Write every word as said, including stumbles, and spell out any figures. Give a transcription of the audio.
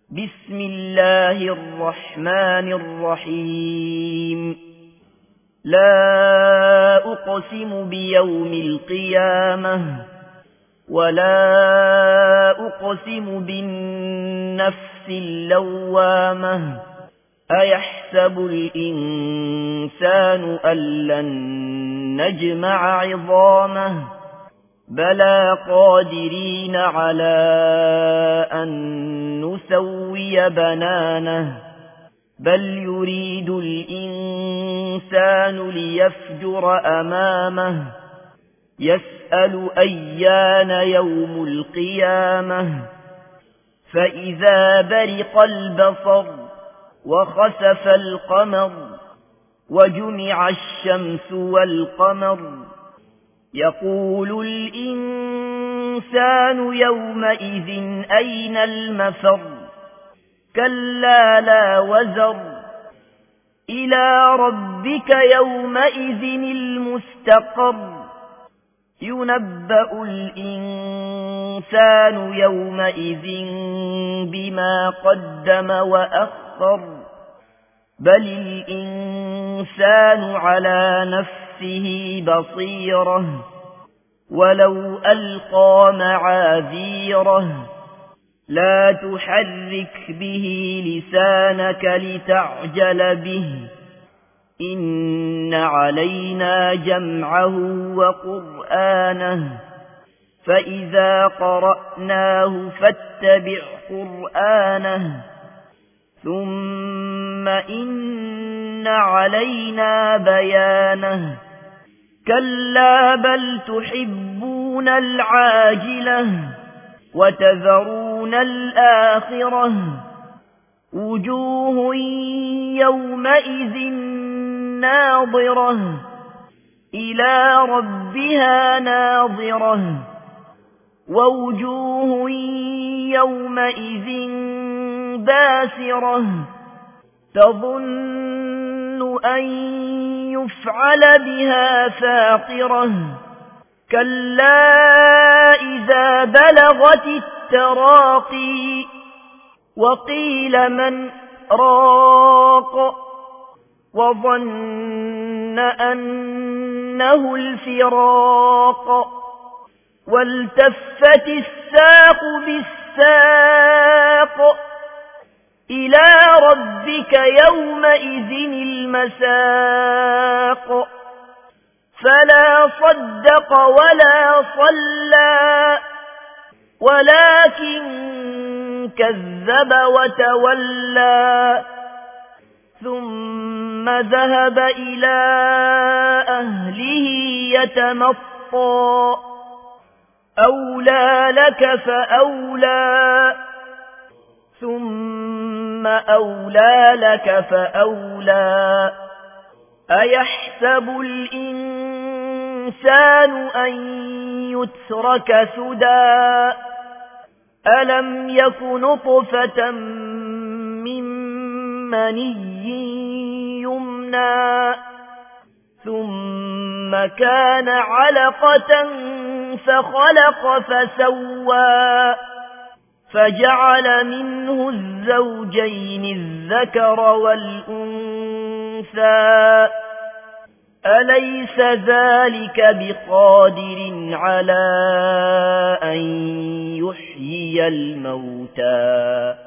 بسم الله الرحمن الرحيم لا أقسم بيوم القيامة ولا أقسم بالنفس اللوامة أيحسب الإنسان أن لن نجمع عظامه بلى قادرين على أن نسوي بنانه بل يريد الإنسان ليفجر أمامه يسأل أيان يوم القيامة فإذا برق البصر وخسف القمر وجمع الشمس والقمر يقول الإنسان يومئذ أين المفر كلا لا وزر إلى ربك يومئذ المستقر ينبأ الإنسان يومئذ بما قدم وأخر بل الإنسان على نفسه بصيرة ولو ألقى معاذيره لا تحرك به لسانك لتعجل به إن علينا جمعه وقرآنه فإذا قرأناه فاتبع قرآنه ثم إن علينا بيانه كلا بل تحبون العاجلة وتذرون الآخرة وجوه يومئذ ناظرة إلى ربها ناظرة ووجوه يومئذ باسرة تظن أن يفعل بها فاقرة كلا إذا بلغت التراقي وقيل من راق وظن أنه الفراق والتفت الساق بالساق إلى ربك يومئذ المساق فلا صدق ولا صلى ولكن كذب وتولى ثم ذهب إلى أهله يتمطى أولى لك فأولى ثم أولى لك فأولى أيحسب الإنسان أن يترك سدى ألم يك نطفة من مني يمنى ثم كان علقة فخلق فسوى فجعل منه الزوجين الذكر والأنثى أليس ذلك بقادر على أن يحيي الموتى